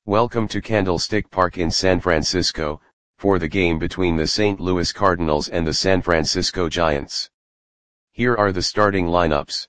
Welcome to Candlestick Park in San Francisco, for the game between the St. Louis Cardinals and the San Francisco Giants. Here are the starting lineups.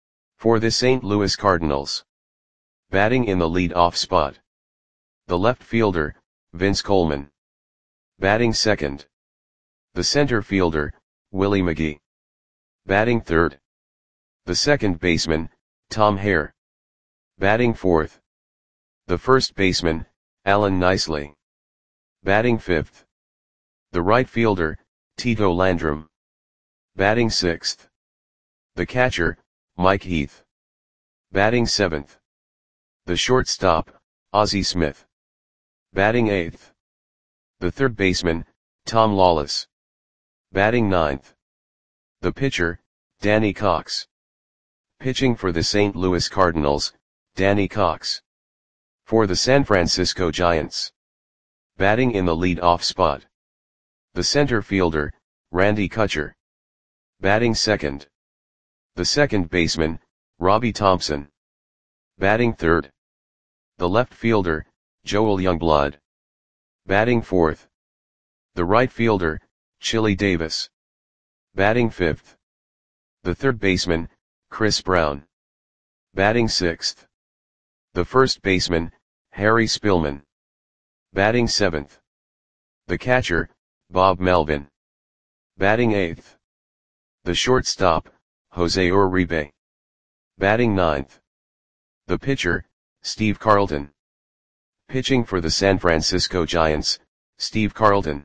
For the St. Louis Cardinals. Batting in the lead-off spot. The left fielder, Vince Coleman. Batting second. The center fielder, Willie McGee. Batting third. The second baseman, Tom Hare. Batting fourth. The first baseman, Alan Nicely. Batting fifth. The right fielder, Tito Landrum. Batting sixth. The catcher, Mike Heath. Batting seventh. The shortstop, Ozzie Smith. Batting eighth. The third baseman, Tom Lawless. Batting ninth. The pitcher, Danny Cox. Pitching for the St. Louis Cardinals, Danny Cox. For the San Francisco Giants. Batting in the lead-off spot. The center fielder, Randy Kutcher. Batting second. The second baseman, Robbie Thompson. Batting third. The left fielder, Joel Youngblood. Batting fourth. The right fielder, Chili Davis. Batting fifth. The third baseman, Chris Brown. Batting sixth. The first baseman, Harry Spillman. Batting seventh. The catcher, Bob Melvin. Batting eighth. The shortstop, Jose Uribe. Batting ninth. The pitcher, Steve Carlton. Pitching for the San Francisco Giants, Steve Carlton.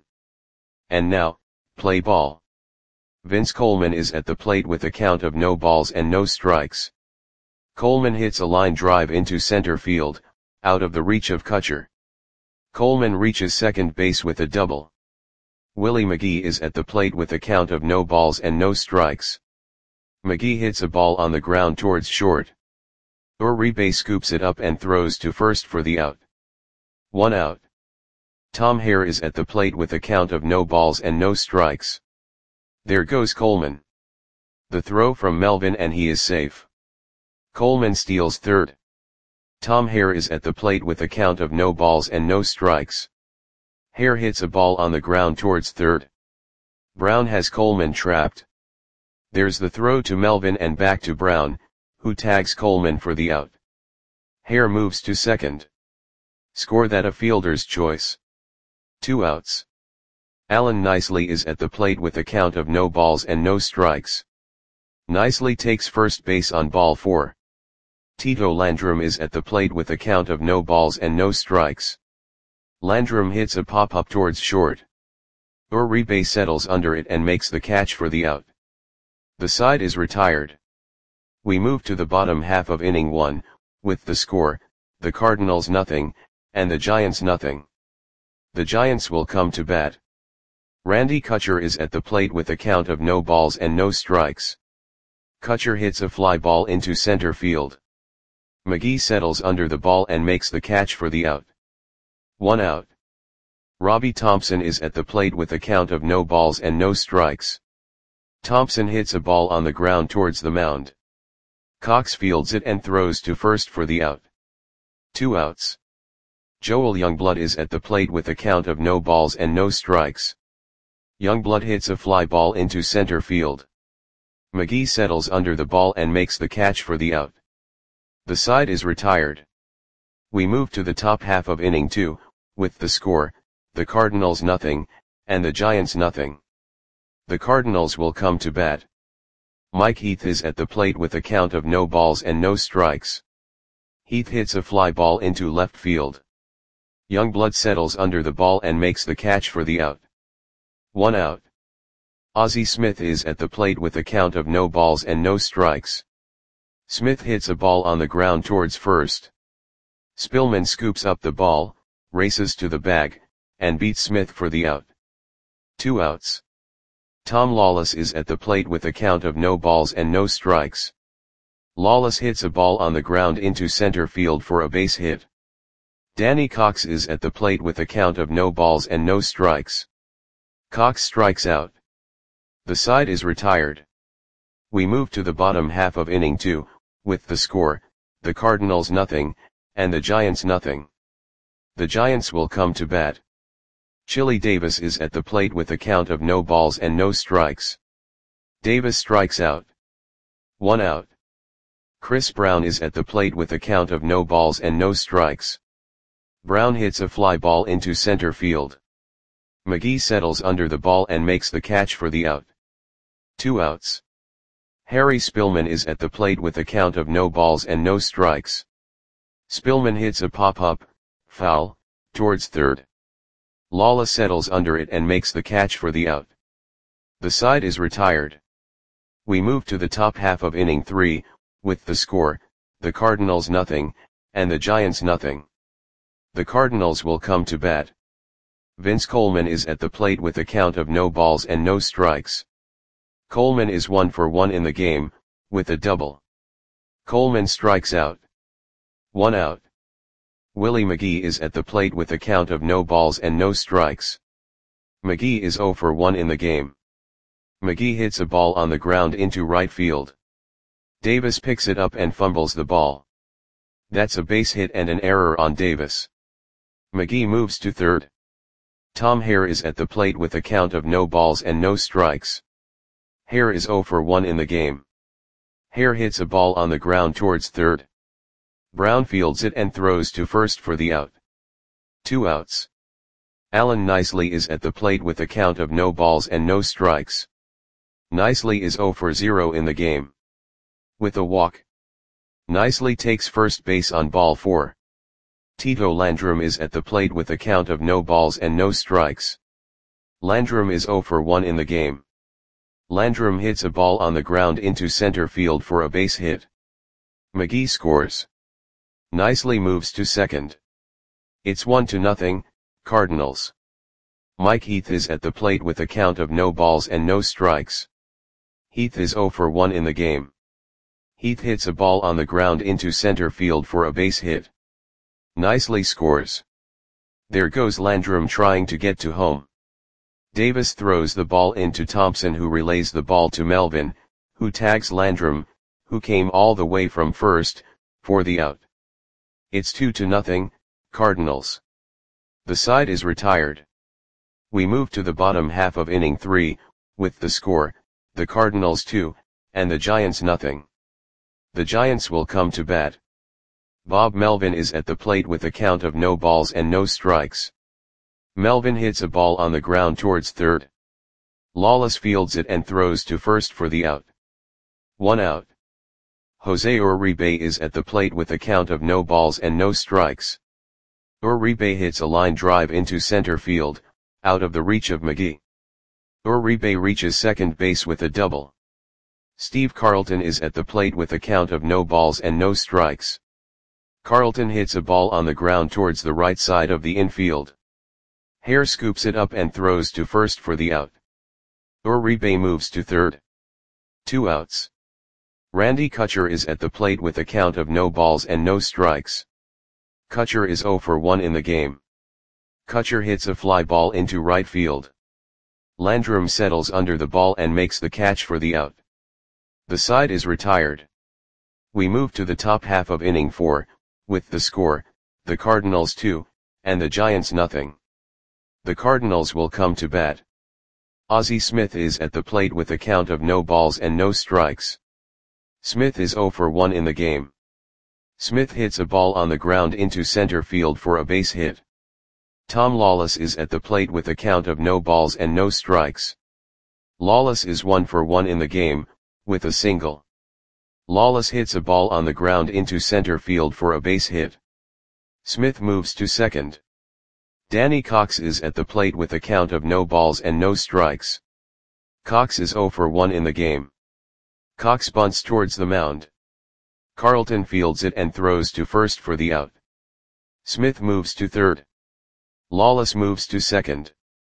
And now, play ball. Vince Coleman is at the plate with a count of no balls and no strikes. Coleman hits a line drive into center field, out of the reach of Kutcher. Coleman reaches second base with a double. Willie McGee is at the plate with a count of no balls and no strikes. McGee hits a ball on the ground towards short. Uribe scoops it up and throws to first for the out. 1 out. Tom Hare is at the plate with a count of no balls and no strikes. There goes Coleman. The throw from Melvin and he is safe. Coleman steals third. Tom Hare is at the plate with a count of no balls and no strikes. Hare hits a ball on the ground towards third. Brown has Coleman trapped. There's the throw to Melvin and back to Brown, who tags Coleman for the out. Hare moves to second. Score that a fielder's choice. 2 outs. Alan Nicely is at the plate with a count of no balls and no strikes. Nicely takes first base on ball 4. Tito Landrum is at the plate with a count of no balls and no strikes. Landrum hits a pop-up towards short. Uribe settles under it and makes the catch for the out. The side is retired. We move to the bottom half of inning 1, with the score, the Cardinals nothing, and the Giants nothing. The Giants will come to bat. Randy Kutcher is at the plate with a count of no balls and no strikes. Kutcher hits a fly ball into center field. McGee settles under the ball and makes the catch for the out. 1 out. Robbie Thompson is at the plate with a count of no balls and no strikes. Thompson hits a ball on the ground towards the mound. Cox fields it and throws to first for the out. 2 outs. Joel Youngblood is at the plate with a count of no balls and no strikes. Youngblood hits a fly ball into center field. McGee settles under the ball and makes the catch for the out. The side is retired. We move to the top half of inning 2, with the score, the Cardinals nothing, and the Giants nothing. The Cardinals will come to bat. Mike Heath is at the plate with a count of no balls and no strikes. Heath hits a fly ball into left field. Youngblood settles under the ball and makes the catch for the out. 1 out. Ozzie Smith is at the plate with a count of no balls and no strikes. Smith hits a ball on the ground towards first. Spillman scoops up the ball, races to the bag, and beats Smith for the out. 2 outs. Tom Lawless is at the plate with a count of no balls and no strikes. Lawless hits a ball on the ground into center field for a base hit. Danny Cox is at the plate with a count of no balls and no strikes. Cox strikes out. The side is retired. We move to the bottom half of inning 2, with the score, the Cardinals nothing, and the Giants nothing. The Giants will come to bat. Chili Davis is at the plate with a count of no balls and no strikes. Davis strikes out. 1 out. Chris Brown is at the plate with a count of no balls and no strikes. Brown hits a fly ball into center field. McGee settles under the ball and makes the catch for the out. 2 outs. Harry Spillman is at the plate with a count of no balls and no strikes. Spillman hits a pop-up, foul, towards third. Lala settles under it and makes the catch for the out. The side is retired. We move to the top half of inning 3, with the score, the Cardinals nothing, and the Giants nothing. The Cardinals will come to bat. Vince Coleman is at the plate with a count of no balls and no strikes. Coleman is 1 for 1 in the game, with a double. Coleman strikes out. 1 out. Willie McGee is at the plate with a count of no balls and no strikes. McGee is 0 for 1 in the game. McGee hits a ball on the ground into right field. Davis picks it up and fumbles the ball. That's a base hit and an error on Davis. McGee moves to third. Tom Hare is at the plate with a count of no balls and no strikes. Hare is 0 for 1 in the game. Hare hits a ball on the ground towards third. Brown fields it and throws to first for the out. 2 outs. Alan Nicely is at the plate with a count of no balls and no strikes. Nicely is 0 for 0 in the game. With a walk. Nicely takes first base on ball 4. Tito Landrum is at the plate with a count of no balls and no strikes. Landrum is 0 for 1 in the game. Landrum hits a ball on the ground into center field for a base hit. McGee scores. Nicely moves to second. It's 1-0, Cardinals. Mike Heath is at the plate with a count of no balls and no strikes. Heath is 0 for 1 in the game. Heath hits a ball on the ground into center field for a base hit. Nicely scores. There goes Landrum trying to get to home. Davis throws the ball into Thompson, who relays the ball to Melvin, who tags Landrum, who came all the way from first, for the out. It's 2-0, Cardinals. The side is retired. We move to the bottom half of inning 3, with the score, the Cardinals 2, and the Giants nothing. The Giants will come to bat. Bob Melvin is at the plate with a count of no balls and no strikes. Melvin hits a ball on the ground towards third. Lawless fields it and throws to first for the out. 1 out. Jose Uribe is at the plate with a count of no balls and no strikes. Uribe hits a line drive into center field, out of the reach of McGee. Uribe reaches second base with a double. Steve Carlton is at the plate with a count of no balls and no strikes. Carlton hits a ball on the ground towards the right side of the infield. Hare scoops it up and throws to first for the out. Uribe moves to third. 2 outs. Randy Kutcher is at the plate with a count of no balls and no strikes. Kutcher is 0 for 1 in the game. Kutcher hits a fly ball into right field. Landrum settles under the ball and makes the catch for the out. The side is retired. We move to the top half of inning 4, with the score, the Cardinals 2, and the Giants nothing. The Cardinals will come to bat. Ozzie Smith is at the plate with a count of no balls and no strikes. Smith is 0 for 1 in the game. Smith hits a ball on the ground into center field for a base hit. Tom Lawless is at the plate with a count of no balls and no strikes. Lawless is 1 for 1 in the game, with a single. Lawless hits a ball on the ground into center field for a base hit. Smith moves to second. Danny Cox is at the plate with a count of no balls and no strikes. Cox is 0 for 1 in the game. Cox bunts towards the mound. Carlton fields it and throws to first for the out. Smith moves to third. Lawless moves to second.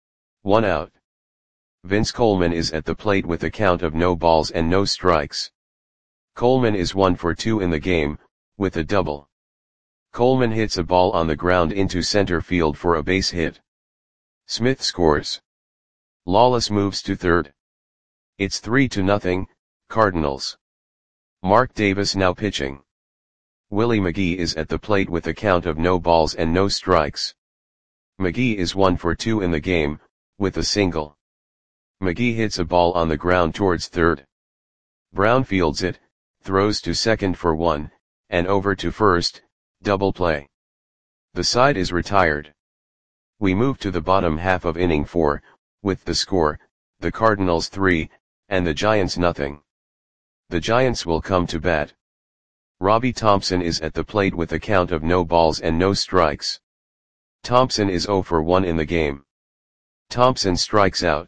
1 out. Vince Coleman is at the plate with a count of no balls and no strikes. Coleman is 1 for 2 in the game, with a double. Coleman hits a ball on the ground into center field for a base hit. Smith scores. Lawless moves to third. It's 3-0, Cardinals. Mark Davis now pitching. Willie McGee is at the plate with a count of no balls and no strikes. McGee is 1 for 2 in the game, with a single. McGee hits a ball on the ground towards third. Brown fields it, throws to second for 1, and over to first, double play. The side is retired. We move to the bottom half of inning 4, with the score, the Cardinals 3, and the Giants nothing. The Giants will come to bat. Robbie Thompson is at the plate with a count of no balls and no strikes. Thompson is 0 for 1 in the game. Thompson strikes out.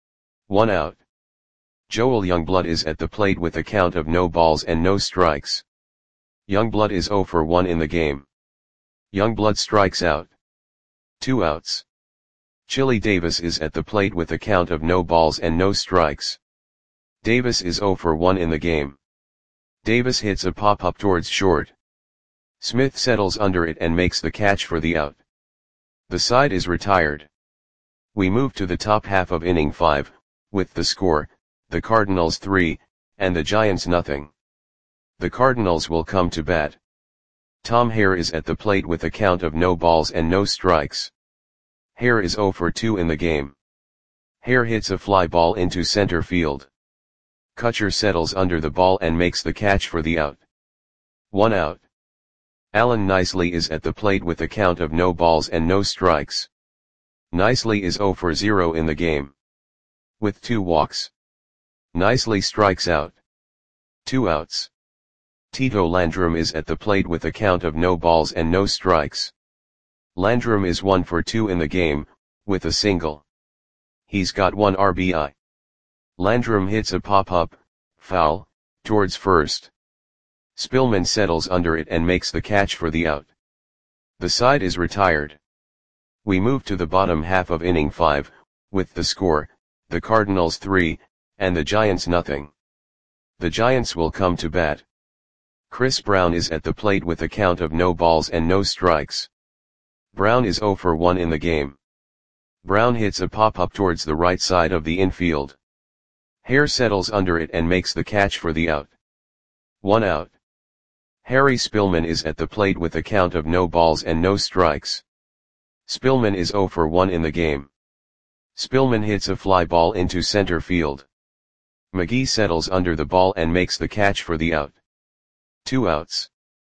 1 out. Joel Youngblood is at the plate with a count of no balls and no strikes. Youngblood is 0 for 1 in the game. Youngblood strikes out. 2 outs. Chili Davis is at the plate with a count of no balls and no strikes. Davis is 0 for 1 in the game. Davis hits a pop-up towards short. Smith settles under it and makes the catch for the out. The side is retired. We move to the top half of inning 5, with the score, the Cardinals 3, and the Giants nothing. The Cardinals will come to bat. Tom Hare is at the plate with a count of no balls and no strikes. Hare is 0 for 2 in the game. Hare hits a fly ball into center field. Kutcher settles under the ball and makes the catch for the out. 1 out. Alan Nicely is at the plate with a count of no balls and no strikes. Nicely is 0 for 0 in the game. With 2 walks. Nicely strikes out. 2 outs. Tito Landrum is at the plate with a count of no balls and no strikes. Landrum is 1 for 2 in the game, with a single. He's got 1 RBI. Landrum hits a pop-up, foul, towards first. Spillman settles under it and makes the catch for the out. The side is retired. We move to the bottom half of inning 5, with the score, the Cardinals 3, and the Giants nothing. The Giants will come to bat. Chris Brown is at the plate with a count of no balls and no strikes. Brown is 0 for 1 in the game. Brown hits a pop-up towards the right side of the infield. Hare settles under it and makes the catch for the out. 1 out. Harry Spillman is at the plate with a count of no balls and no strikes. Spillman is 0 for 1 in the game. Spillman hits a fly ball into center field. McGee settles under the ball and makes the catch for the out. 2 outs.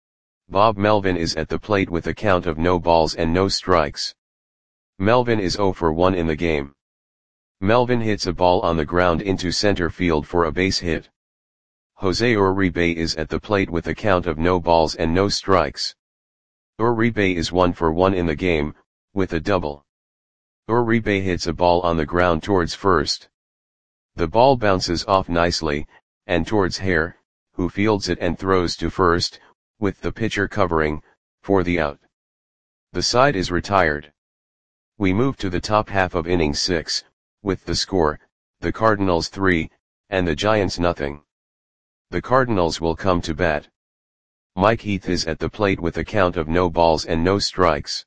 Bob Melvin is at the plate with a count of no balls and no strikes. Melvin is 0 for 1 in the game. Melvin hits a ball on the ground into center field for a base hit. Jose Uribe is at the plate with a count of no balls and no strikes. Uribe is 1 for 1 in the game, with a double. Uribe hits a ball on the ground towards first. The ball bounces off nicely, and towards Hare, who fields it and throws to first, with the pitcher covering, for the out. The side is retired. We move to the top half of inning 6, with the score, the Cardinals 3, and the Giants nothing. The Cardinals will come to bat. Mike Heath is at the plate with a count of no balls and no strikes.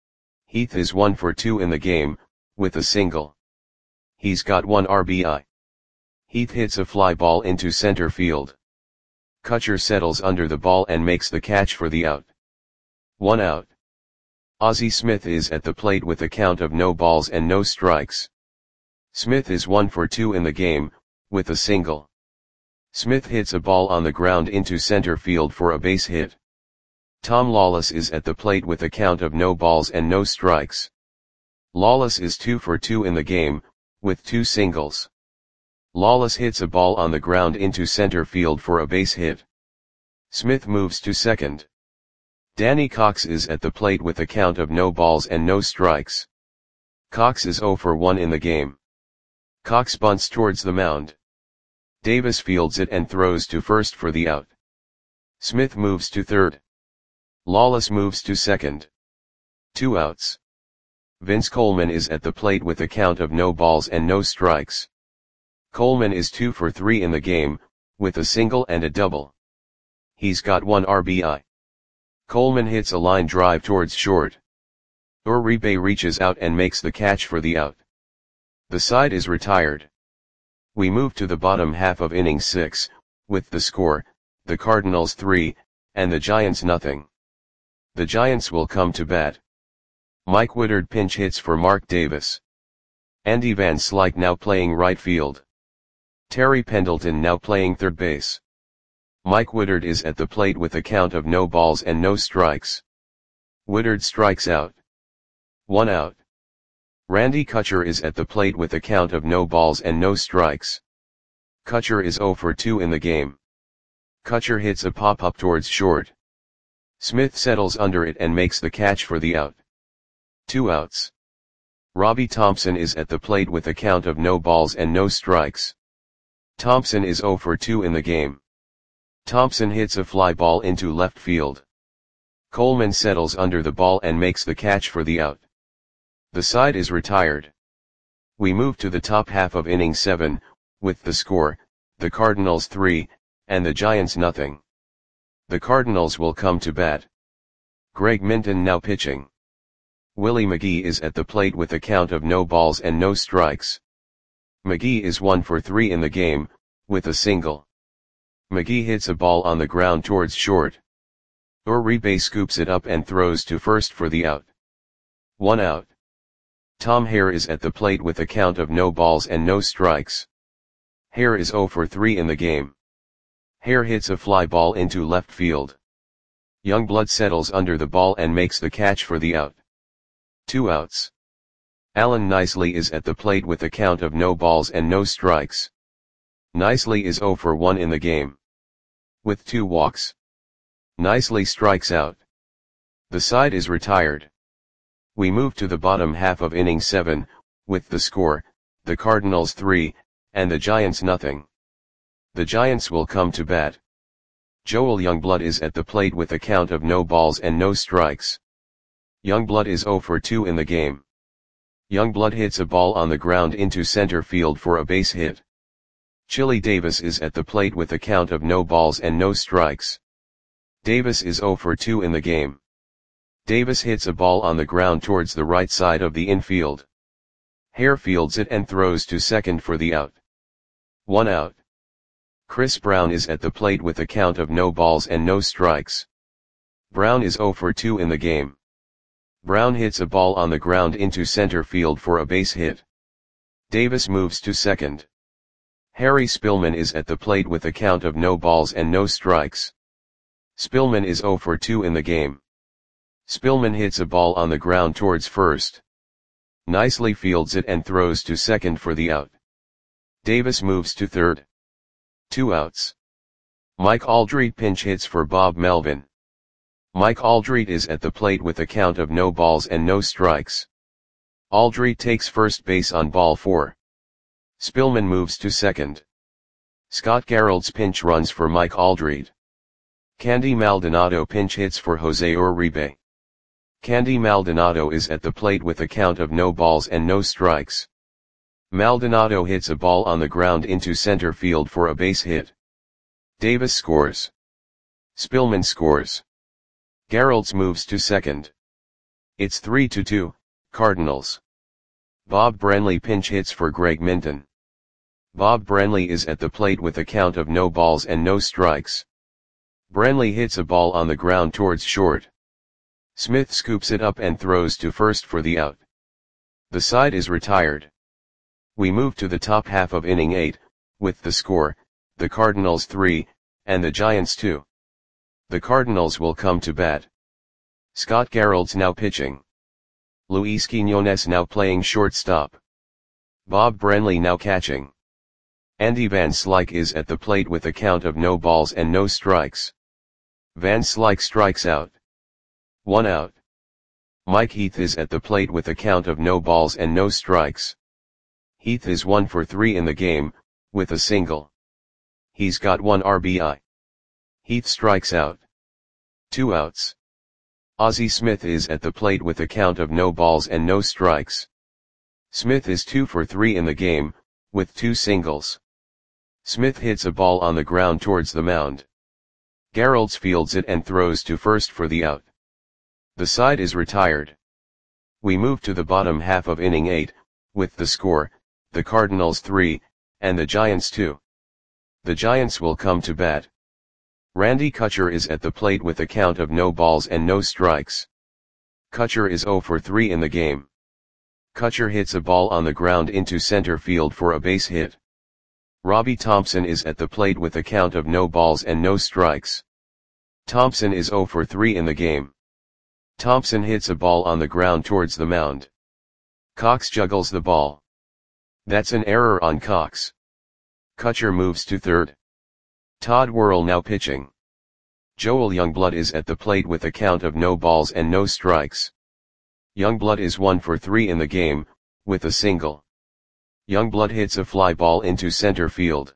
Heath is 1 for 2 in the game, with a single. He's got 1 RBI. Heath hits a fly ball into center field. Kutcher settles under the ball and makes the catch for the out. 1 out. Ozzie Smith is at the plate with a count of no balls and no strikes. Smith is 1 for 2 in the game, with a single. Smith hits a ball on the ground into center field for a base hit. Tom Lawless is at the plate with a count of no balls and no strikes. Lawless is 2 for 2 in the game, with 2 singles. Lawless hits a ball on the ground into center field for a base hit. Smith moves to second. Danny Cox is at the plate with a count of no balls and no strikes. Cox is 0 for 1 in the game. Cox bunts towards the mound. Davis fields it and throws to first for the out. Smith moves to third. Lawless moves to second. 2 outs. Vince Coleman is at the plate with a count of no balls and no strikes. Coleman is 2 for 3 in the game, with a single and a double. He's got 1 RBI. Coleman hits a line drive towards short. Uribe reaches out and makes the catch for the out. The side is retired. We move to the bottom half of inning 6, with the score, the Cardinals 3, and the Giants nothing. The Giants will come to bat. Mike Woodard pinch hits for Mark Davis. Andy Van Slyke now playing right field. Terry Pendleton now playing third base. Mike Woodard is at the plate with a count of no balls and no strikes. Woodard strikes out. 1 out. Randy Kutcher is at the plate with a count of no balls and no strikes. Kutcher is 0 for 2 in the game. Kutcher hits a pop-up towards short. Smith settles under it and makes the catch for the out. 2 outs. Robbie Thompson is at the plate with a count of no balls and no strikes. Thompson is 0 for 2 in the game. Thompson hits a fly ball into left field. Coleman settles under the ball and makes the catch for the out. The side is retired. We move to the top half of inning 7, with the score, the Cardinals 3, and the Giants nothing. The Cardinals will come to bat. Greg Minton now pitching. Willie McGee is at the plate with a count of no balls and no strikes. McGee is 1 for 3 in the game, with a single. McGee hits a ball on the ground towards short. Uribe scoops it up and throws to first for the out. 1 out. Tom Hare is at the plate with a count of no balls and no strikes. Hare is 0 for 3 in the game. Hare hits a fly ball into left field. Youngblood settles under the ball and makes the catch for the out. 2 outs. Alan Nicely is at the plate with a count of no balls and no strikes. Nicely is 0 for 1 in the game. With 2 walks. Nicely strikes out. The side is retired. We move to the bottom half of inning 7, with the score, the Cardinals 3, and the Giants nothing. The Giants will come to bat. Joel Youngblood is at the plate with a count of no balls and no strikes. Youngblood is 0 for 2 in the game. Youngblood hits a ball on the ground into center field for a base hit. Chili Davis is at the plate with a count of no balls and no strikes. Davis is 0 for 2 in the game. Davis hits a ball on the ground towards the right side of the infield. Hare fields it and throws to second for the out. 1 out. Chris Brown is at the plate with a count of no balls and no strikes. Brown is 0 for 2 in the game. Brown hits a ball on the ground into center field for a base hit. Davis moves to second. Harry Spillman is at the plate with a count of no balls and no strikes. Spillman is 0 for 2 in the game. Spillman hits a ball on the ground towards first. Nicely fields it and throws to second for the out. Davis moves to third. 2 outs. Mike Aldrete pinch hits for Bob Melvin. Mike Aldrete is at the plate with a count of no balls and no strikes. Aldrete takes first base on ball 4. Spillman moves to second. Scott Garrelts pinch runs for Mike Aldrete. Candy Maldonado pinch hits for Jose Uribe. Candy Maldonado is at the plate with a count of no balls and no strikes. Maldonado hits a ball on the ground into center field for a base hit. Davis scores. Spillman scores. Garrelts moves to second. It's 3-2, Cardinals. Bob Brenly pinch hits for Greg Minton. Bob Brenly is at the plate with a count of no balls and no strikes. Brenly hits a ball on the ground towards short. Smith scoops it up and throws to first for the out. The side is retired. We move to the top half of inning 8, with the score, the Cardinals 3, and the Giants 2. The Cardinals will come to bat. Scott Garrelts now pitching. Luis Quiñones now playing shortstop. Bob Brenly now catching. Andy Van Slyke is at the plate with a count of no balls and no strikes. Van Slyke strikes out. 1 out. Mike Heath is at the plate with a count of no balls and no strikes. Heath is 1 for 3 in the game, with a single. He's got 1 RBI. Heath strikes out. 2 outs. Ozzie Smith is at the plate with a count of no balls and no strikes. Smith is 2 for 3 in the game, with 2 singles. Smith hits a ball on the ground towards the mound. Garrelts fields it and throws to first for the out. The side is retired. We move to the bottom half of inning 8, with the score, the Cardinals 3, and the Giants 2. The Giants will come to bat. Randy Kutcher is at the plate with a count of no balls and no strikes. Kutcher is 0 for 3 in the game. Kutcher hits a ball on the ground into center field for a base hit. Robbie Thompson is at the plate with a count of no balls and no strikes. Thompson is 0 for 3 in the game. Thompson hits a ball on the ground towards the mound. Cox juggles the ball. That's an error on Cox. Kutcher moves to third. Todd Worrell now pitching. Joel Youngblood is at the plate with a count of no balls and no strikes. Youngblood is 1 for 3 in the game, with a single. Youngblood hits a fly ball into center field.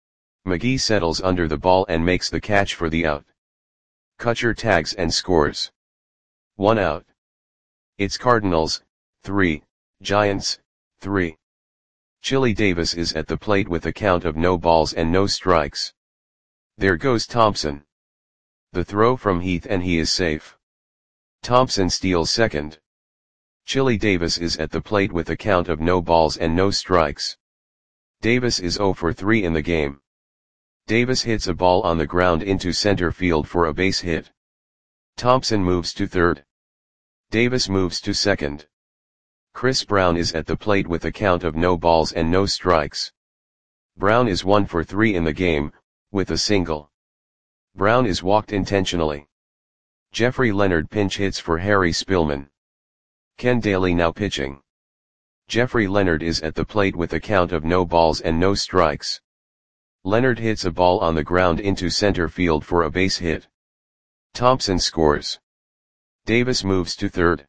McGee settles under the ball and makes the catch for the out. Kutcher tags and scores. 1 out. It's Cardinals, 3, Giants, 3. Chili Davis is at the plate with a count of no balls and no strikes. There goes Thompson. The throw from Heath and he is safe. Thompson steals second. Chili Davis is at the plate with a count of no balls and no strikes. Davis is 0 for 3 in the game. Davis hits a ball on the ground into center field for a base hit. Thompson moves to third. Davis moves to second. Chris Brown is at the plate with a count of no balls and no strikes. Brown is 1 for 3 in the game, with a single. Brown is walked intentionally. Jeffrey Leonard pinch hits for Harry Spillman. Ken Daly now pitching. Jeffrey Leonard is at the plate with a count of no balls and no strikes. Leonard hits a ball on the ground into center field for a base hit. Thompson scores. Davis moves to third.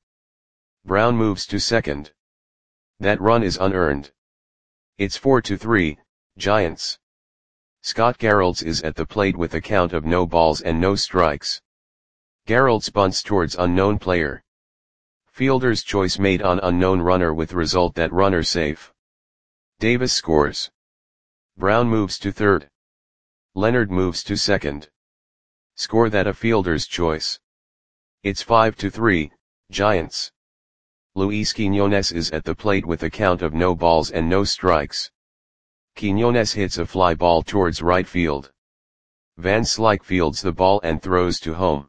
Brown moves to second. That run is unearned. It's 4-3, Giants. Scott Geralds is at the plate with a count of no balls and no strikes. Geralds bunts towards unknown player. Fielder's choice made on unknown runner with result that runner safe. Davis scores. Brown moves to third. Leonard moves to second. Score that a fielder's choice. It's 5-3, Giants. Luis Quiñones is at the plate with a count of no balls and no strikes. Quiñones hits a fly ball towards right field. Van Slyke fields the ball and throws to home.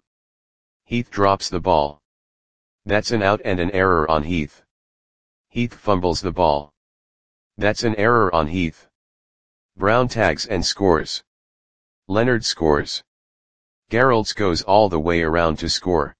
Heath drops the ball. That's an out and an error on Heath. Heath fumbles the ball. That's an error on Heath. Brown tags and scores. Leonard scores. Geralds goes all the way around to score.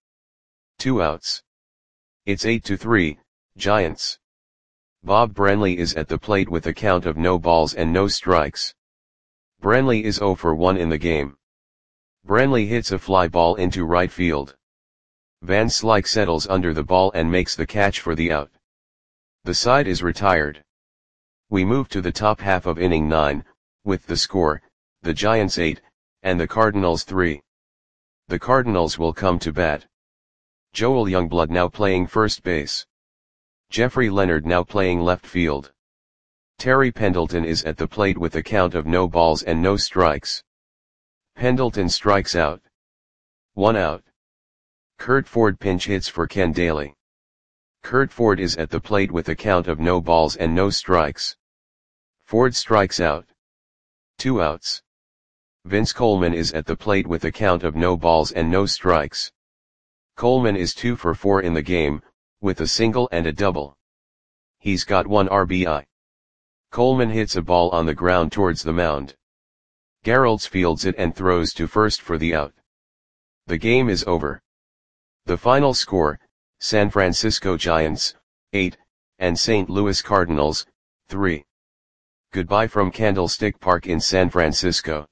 2 outs. It's 8-3, Giants. Bob Brenly is at the plate with a count of no balls and no strikes. Brenly is 0 for 1 in the game. Brenly hits a fly ball into right field. Van Slyke settles under the ball and makes the catch for the out. The side is retired. We move to the top half of inning 9, with the score, the Giants 8, and the Cardinals 3. The Cardinals will come to bat. Joel Youngblood now playing first base. Jeffrey Leonard now playing left field. Terry Pendleton is at the plate with a count of no balls and no strikes. Pendleton strikes out. 1 out. Curt Ford pinch hits for Ken Daly. Curt Ford is at the plate with a count of no balls and no strikes. Ford strikes out. 2 outs. Vince Coleman is at the plate with a count of no balls and no strikes. Coleman is 2 for 4 in the game, with a single and a double. He's got 1 RBI. Coleman hits a ball on the ground towards the mound. Geralds fields it and throws to first for the out. The game is over. The final score, San Francisco Giants, 8, and St. Louis Cardinals, 3. Goodbye from Candlestick Park in San Francisco.